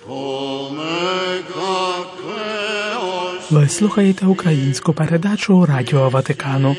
Ви слухаєте українську передачу Радіо Ватикану.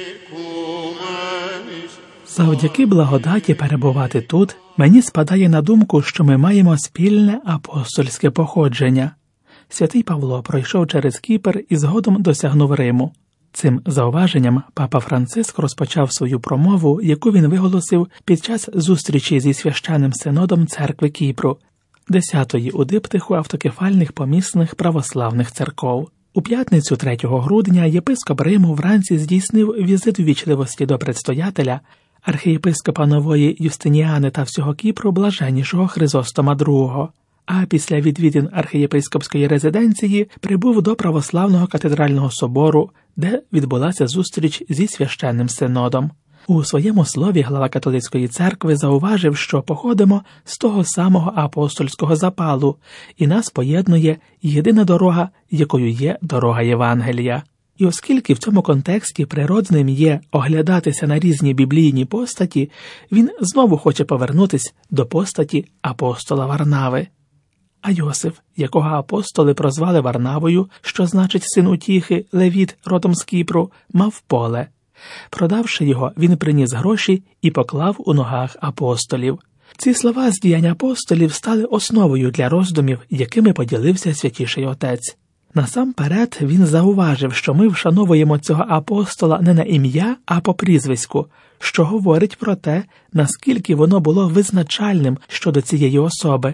Завдяки благодаті перебувати тут, мені спадає на думку, що ми маємо спільне апостольське походження. Святий Павло пройшов через Кіпр і згодом досягнув Риму. Цим зауваженням папа Франциск розпочав свою промову, яку він виголосив під час зустрічі зі священним синодом церкви Кіпру, 10-ї у диптиху автокефальних помісних православних церков. У п'ятницю 3 грудня єпископ Риму вранці здійснив візит ввічливості до предстоятеля, архієпископа Нової Юстиніани та всього Кіпру блаженнішого Хризостома II, а після відвідин архієпископської резиденції прибув до Православного катедрального собору, де відбулася зустріч зі священним синодом. У своєму слові глава католицької церкви зауважив, що походимо з того самого апостольського запалу, і нас поєднує єдина дорога, якою є дорога Євангелія. І оскільки в цьому контексті природним є оглядатися на різні біблійні постаті, він знову хоче повернутися до постаті апостола Варнави. А Йосиф, якого апостоли прозвали Варнавою, що значить син утіхи, левіт, родом з Кіпру, мав поле. Продавши його, він приніс гроші і поклав у ногах апостолів. Ці слова з діянь апостолів стали основою для роздумів, якими поділився Святіший Отець. Насамперед він зауважив, що ми вшановуємо цього апостола не на ім'я, а по прізвиську, що говорить про те, наскільки воно було визначальним щодо цієї особи.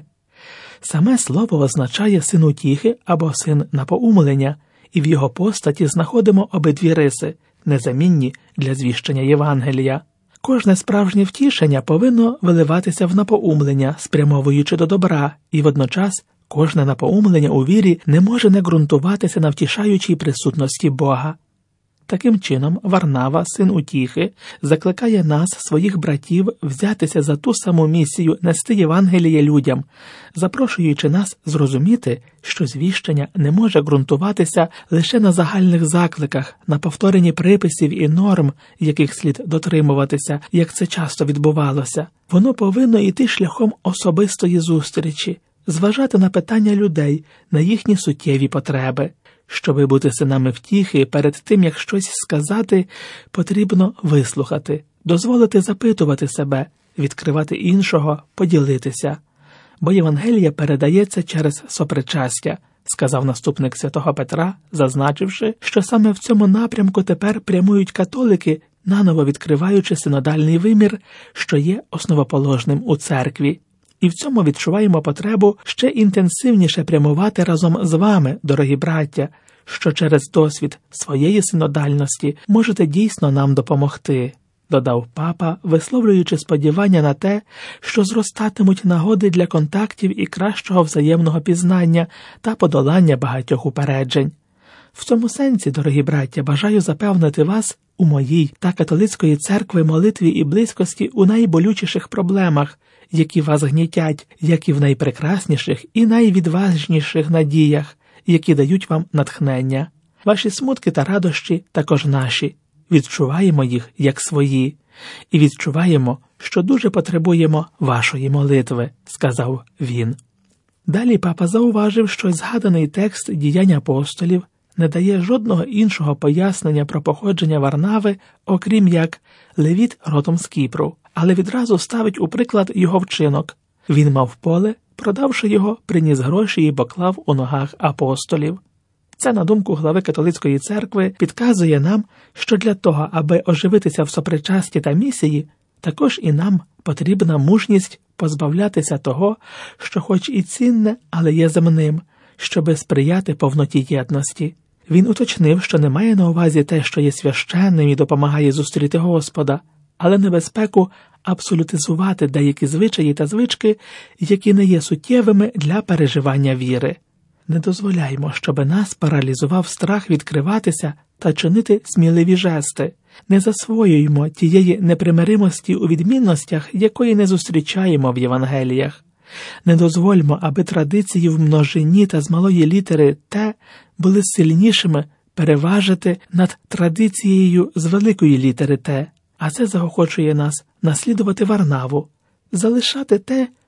Саме слово означає «син утіхи» або «син напоумлення», і в його постаті знаходимо обидві риси, незамінні для звіщення Євангелія. Кожне справжнє втішення повинно виливатися в напоумлення, спрямовуючи до добра, і водночас кожне напоумлення у вірі не може не ґрунтуватися на втішаючій присутності Бога. Таким чином, Варнава, син утіхи, закликає нас, своїх братів, взятися за ту саму місію нести Євангеліє людям, запрошуючи нас зрозуміти, що звіщення не може ґрунтуватися лише на загальних закликах, на повторенні приписів і норм, яких слід дотримуватися, як це часто відбувалося. Воно повинно йти шляхом особистої зустрічі, зважати на питання людей, на їхні суттєві потреби. Щоби бути синами втіхи, перед тим, як щось сказати, потрібно вислухати, дозволити запитувати себе, відкривати іншого, поділитися. Бо Євангелія передається через сопричастя, сказав наступник святого Петра, зазначивши, що саме в цьому напрямку тепер прямують католики, наново відкриваючи синодальний вимір, що є основоположним у церкві. І в цьому відчуваємо потребу ще інтенсивніше прямувати разом з вами, дорогі браття, що через досвід своєї синодальності можете дійсно нам допомогти, додав папа, висловлюючи сподівання на те, що зростатимуть нагоди для контактів і кращого взаємного пізнання та подолання багатьох упереджень. В цьому сенсі, дорогі браття, бажаю запевнити вас у моїй та католицької церкви молитві і близькості у найболючіших проблемах, які вас гнітять, як і в найпрекрасніших і найвідважніших надіях, які дають вам натхнення. Ваші смутки та радощі також наші. Відчуваємо їх як свої. І відчуваємо, що дуже потребуємо вашої молитви, сказав він. Далі папа зауважив, що згаданий текст «Діянь апостолів» не дає жодного іншого пояснення про походження Варнави, окрім як «левіт родом з Кіпру», але відразу ставить у приклад його вчинок. Він мав поле, продавши його, приніс гроші і поклав у ногах апостолів. Це, на думку глави католицької церкви, підказує нам, що для того, аби оживитися в сопричасті та місії, також і нам потрібна мужність позбавлятися того, що хоч і цінне, але є земним, щоби сприяти повноті єдності. Він уточнив, що не має на увазі те, що є священним і допомагає зустріти Господа, але небезпеку абсолютизувати деякі звичаї та звички, які не є суттєвими для переживання віри. Не дозволяймо, щоби нас паралізував страх відкриватися та чинити сміливі жести. Не засвоюємо тієї непримиримості у відмінностях, якої не зустрічаємо в Євангеліях. Не дозвольмо, аби традиції в множині та з малої літери «Т» були сильнішими переважити над традицією з великої літери «Т», а це заохочує нас наслідувати Варнаву, залишати те,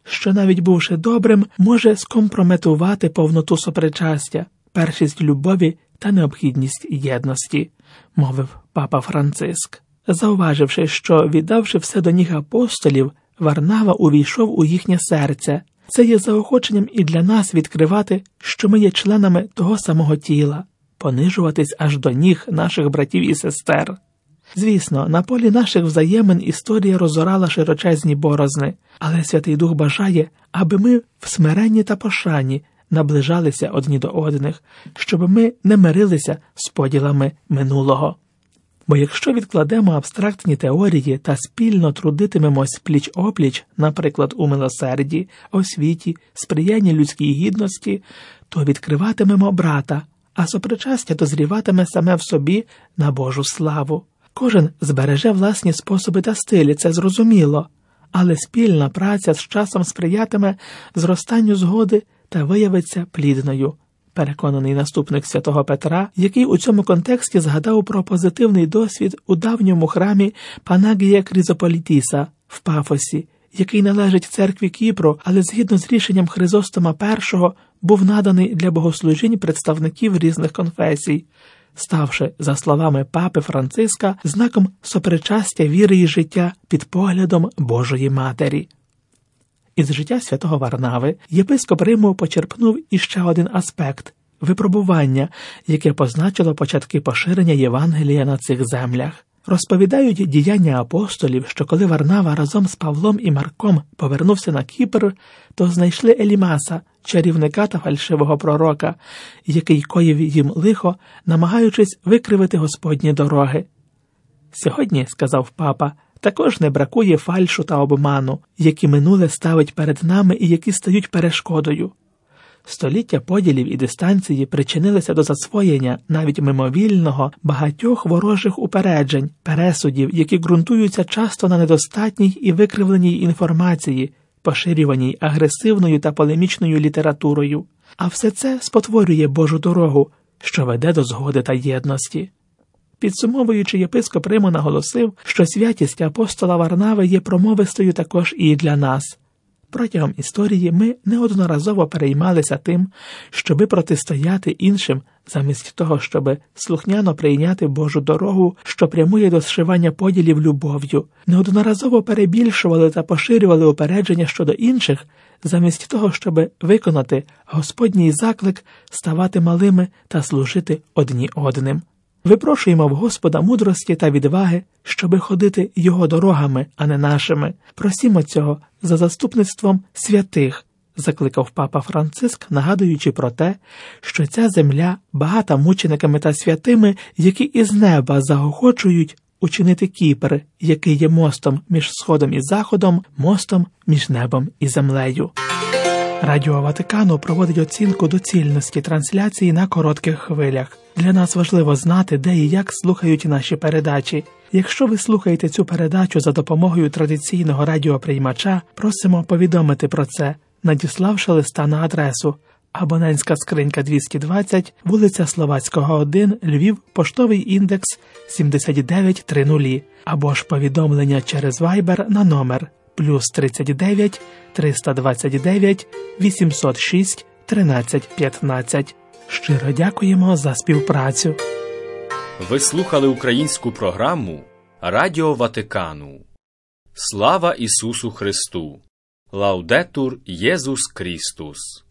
що навіть бувши добрим, може скомпрометувати повноту сопричастя, першість любові та необхідність єдності, мовив папа Франциск. Зауваживши, що, віддавши все до ніг апостолів, Варнава увійшов у їхнє серце. Це є заохоченням і для нас відкривати, що ми є членами того самого тіла, понижуватись аж до ніг наших братів і сестер. Звісно, на полі наших взаємин історія розорала широчезні борозни, але Святий Дух бажає, аби ми в смиренні та пошані наближалися одні до одних, щоб ми не мирилися з поділами минулого. Бо якщо відкладемо абстрактні теорії та спільно трудитимемось пліч-опліч, наприклад, у милосерді, освіті, сприянні людській гідності, то відкриватимемо брата, а сопричастя дозріватиме саме в собі на Божу славу. Кожен збереже власні способи та стилі, це зрозуміло, але спільна праця з часом сприятиме зростанню згоди та виявиться плідною. Переконаний наступник святого Петра, який у цьому контексті згадав про позитивний досвід у давньому храмі Панагія Кризополітіса в Пафосі, який належить церкві Кіпру, але згідно з рішенням Хризостома І був наданий для богослужінь представників різних конфесій, ставши, за словами папи Франциска, знаком сопричастя віри і життя під поглядом Божої Матері. Із життя святого Варнави єпископ Риму почерпнув іще один аспект – випробування, яке позначило початки поширення Євангелія на цих землях. Розповідають діяння апостолів, що коли Варнава разом з Павлом і Марком повернувся на Кіпр, то знайшли Елімаса, чарівника та фальшивого пророка, який коїв їм лихо, намагаючись викривити Господні дороги. «Сьогодні, – сказав папа, – також не бракує фальшу та обману, які минуле ставить перед нами і які стають перешкодою. Століття поділів і дистанції причинилися до засвоєння, навіть мимовільного, багатьох ворожих упереджень, пересудів, які ґрунтуються часто на недостатній і викривленій інформації, поширюваній агресивною та полемічною літературою. А все це спотворює Божу дорогу, що веде до згоди та єдності». Підсумовуючи, єпископ Риму наголосив, що святість апостола Варнави є промовистою також і для нас. Протягом історії ми неодноразово переймалися тим, щоби протистояти іншим, замість того, щоби слухняно прийняти Божу дорогу, що прямує до зшивання поділів любов'ю. Неодноразово перебільшували та поширювали упередження щодо інших, замість того, щоби виконати Господній заклик ставати малими та служити одні одним. Випрошуємо в Господа мудрості та відваги, щоби ходити Його дорогами, а не нашими. Просімо цього за заступництвом святих, закликав папа Франциск, нагадуючи про те, що ця земля багата мучениками та святими, які із неба заохочують учинити Кіпр, який є мостом між Сходом і Заходом, мостом між небом і землею. Радіо Ватикану проводить оцінку доцільності трансляції на коротких хвилях. Для нас важливо знати, де і як слухають наші передачі. Якщо ви слухаєте цю передачу за допомогою традиційного радіоприймача, просимо повідомити про це, надіславши листа на адресу: абонентська скринька 220, вулиця Словацького, 1, Львів, поштовий індекс 7930, або ж повідомлення через Viber на номер +39 329 806 1315. Щиро дякуємо за співпрацю. Ви слухали українську програму Радіо Ватикану. Слава Ісусу Христу! Лаудетур Єсус Христос!